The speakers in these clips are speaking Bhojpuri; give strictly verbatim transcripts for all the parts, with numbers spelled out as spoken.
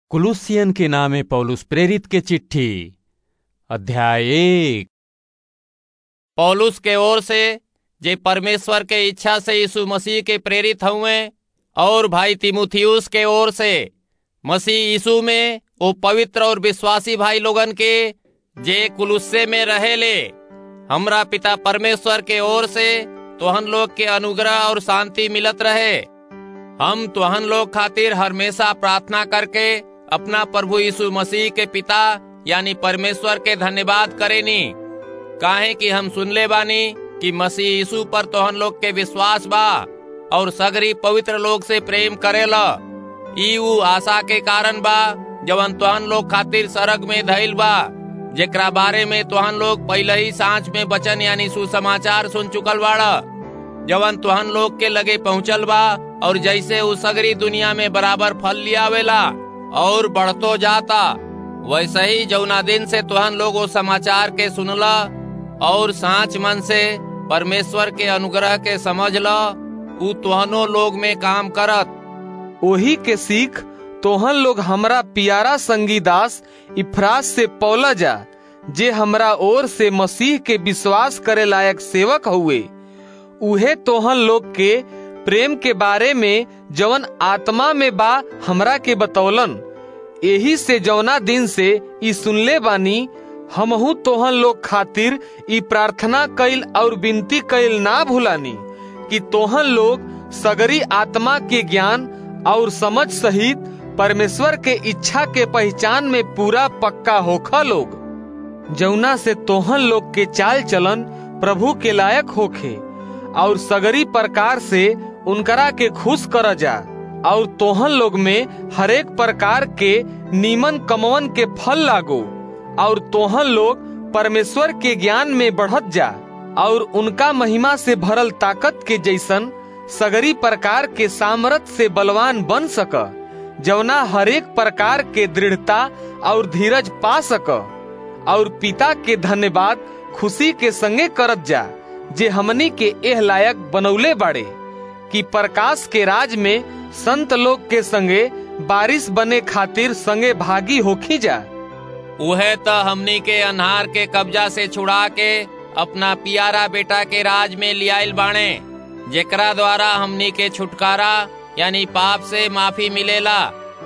कुलुसियन के नामे पौलुस प्रेरित के चिट्ठी अध्याय एक। पौलुस के ओर से जे परमेश्वर के इच्छा से यीशु मसीह के प्रेरित हुए, और भाई तीमुथियुस के ओर से मसीह यीशु में वो पवित्र और विश्वासी भाई लोगन के जे कुलुस्से में रहेले, हमरा पिता परमेश्वर के ओर से तुहन लोग के अनुग्रह और शांति मिलत रहे। हम तुहन लोग खातिर हमेशा प्रार्थना करके अपना प्रभु यीशु मसीह के पिता यानी परमेश्वर के धन्यवाद करेनी, काहे कि हम सुनले बानी कि मसीह यीशु पर तुहन लोग के विश्वास बा और सगरी पवित्र लोग से प्रेम करेला। ई ऊ आशा के कारण बा जवन तुहन लोग खातिर सरग में धइल बा, जेकरा बारे में तुहन लोग पहले ही सांझ में वचन यानी सुसमाचार सुन चुकल बाड़ा, जवन तुहन लोग के लगे पहुँचल बा और जैसे ऊ सगरी दुनिया में बराबर फल लियावेला और बढ़तो जाता, वैसे ही जौना दिन से तुहन लोग वो समाचार के सुनला और सांच मन से परमेश्वर के अनुग्रह के समझला, ऊ तुहनो लोग में काम करत। ओही के सीख तोहन लोग हमरा प्यारा संगी दास इफ्रास से पौला जा, जे हमरा ओर से मसीह के विश्वास करे लायक सेवक हुए। उहे तोहन लोग के प्रेम के बारे में जवन आत्मा में बा हमरा के बतौलन। यही से जौना दिन से ई सुनले बानी, हमहू तोहन लोग खातिर ई प्रार्थना कइल और विनती कइल ना भूलानी कि तोहन लोग सगरी आत्मा के ज्ञान और समझ सहित परमेश्वर के इच्छा के पहचान में पूरा पक्का होखा लोग, जौना से तोहन लोग के चाल चलन प्रभु के लायक होखे और सगरी प्रकार से उनकरा के खुश कर जा, और तोहन लोग में हरेक प्रकार के नीमन कमवन के फल लागो, और तोहन लोग परमेश्वर के ज्ञान में बढ़त जा और उनका महिमा से भरल ताकत के जैसन सगरी प्रकार के सामर्थ से बलवान बन सक, जवना हरेक प्रकार के दृढ़ता और धीरज पा सक, और पिता के धन्यवाद खुशी के संगे करत जा, जे हमनी के एह लायक बनौले बाड़े कि प्रकाश के राज में संत लोग के संगे बारिश बने खातिर संगे भागी होखी जा। उहे त हमनी के अन्हार के कब्जा से छुड़ा के अपना प्यारा बेटा के राज में लियाइल बाणे, जेकरा द्वारा हमनी के छुटकारा यानी पाप से माफी मिलेला।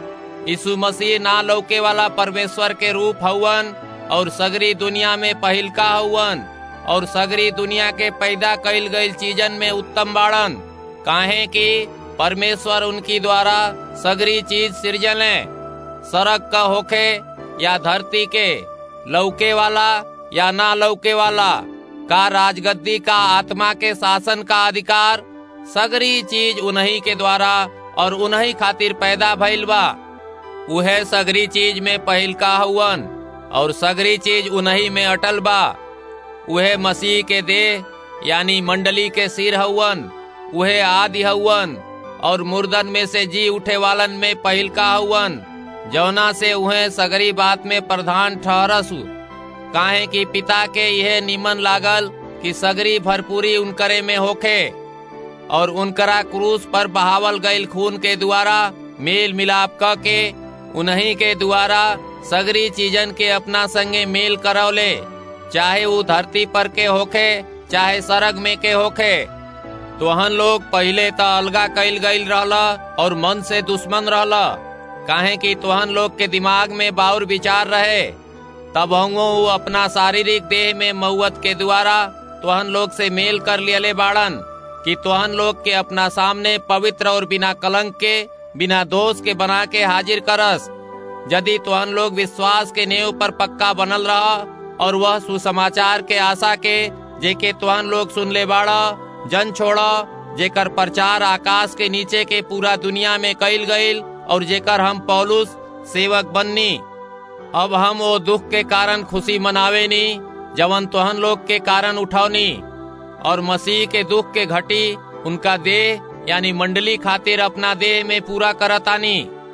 यीशु मसीह ना लौके वाला परमेश्वर के रूप हउवन और सगरी दुनिया में पहिलका हउवन, और सगरी दुनिया के पैदा कइल गइल चीजन में उत्तम बाड़न, काहे कि परमेश्वर उनकी द्वारा सगरी चीज सिरजले। सरग का होखे या धरती के, लौके वाला या ना लौके वाला, का राजगद्दी का आत्मा के शासन का अधिकार, सगरी चीज उन्हीं के द्वारा और उन्हीं खातिर पैदा भइल बा। उहे सगरी चीज में पहिलका हउवन और सगरी चीज उन्हीं में अटल बा। उहे मसीह के देह यानी मंडली के सिर हउवन। उहे आदि हउवन और मुर्दन में से जी उठे वालन में पहिलका हउवन, जौना से उहे सगरी बात में प्रधान ठहरसु, काहे कि पिता के यह निमन लागल कि सगरी भरपूरी उनकरे में होखे, और उनकरा क्रूस पर बहावल गईल खून के द्वारा मेल मिलाप क के उन्हीं के द्वारा सगरी चीजन के अपना संगे मेल करौले, चाहे वो धरती पर के होखे चाहे सरग में के होखे। तोहन लोग पहले त अलगा कइल गईल रहला और मन से दुश्मन रहला, काहे कि तोहन लोग के दिमाग में बाउर विचार रहे। तब होंगो वो अपना शारीरिक देह में मौत के द्वारा तोहन लोग से मेल कर लियले बाड़न, कि तोहन लोग के अपना सामने पवित्र और बिना कलंक के बिना दोष के बना के हाजिर करस, यदि तोहन लोग विश्वास के नेव पर पक्का बनल रहा और वह सुसमाचार के आशा के जेके तोहन लोग सुनले बाड़ा जन छोड़ा, जेकर प्रचार आकाश के नीचे के पूरा दुनिया में कइल गईल और जेकर हम पौलुस सेवक बननी। अब हम वो दुख के कारण खुशी मनावे नी जवन तोहन लोग के कारण उठौनी, और मसीह के दुख के घटी उनका देह यानी मंडली खातिर अपना देह में पूरा करतानी,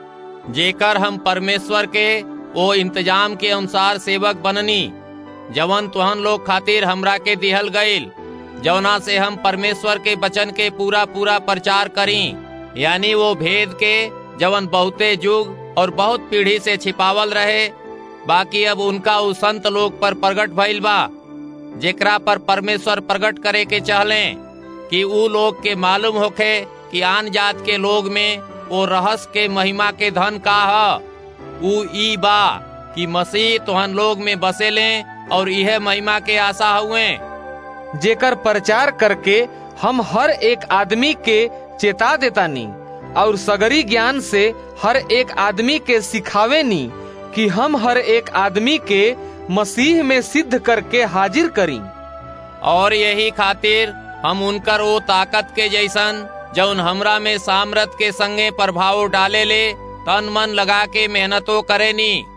जेकर हम परमेश्वर के वो इंतजाम के अनुसार सेवक बननी, जवन तुहन लोग खातिर हमरा के दिहल गईल, जवना से हम परमेश्वर के वचन के पूरा पूरा प्रचार करी, यानी वो भेद के जवन बहुते युग और बहुत पीढ़ी से छिपावल रहे, बाकी अब उनका उस संत लोग पर प्रगट भइल बा, जेकरा पर परमेश्वर प्रगट करे के चाहले कि ऊ लोग के मालूम होखे कि आन जात के लोग में वो रहस्य के महिमा के धन का है। ऊ ई बा कि मसीह तुहन लोग में बसेले और यह महिमा के आशा हुए, जेकर प्रचार करके हम हर एक आदमी के चेता देतानी और सगरी ज्ञान से हर एक आदमी के सिखावे नी कि हम हर एक आदमी के मसीह में सिद्ध करके हाजिर करी। और यही खातिर हम उनकर वो ताकत के जैसन जौन हमरा में सामर्थ के संगे प्रभाव डाले ले तन मन लगा के मेहनतो करे नी।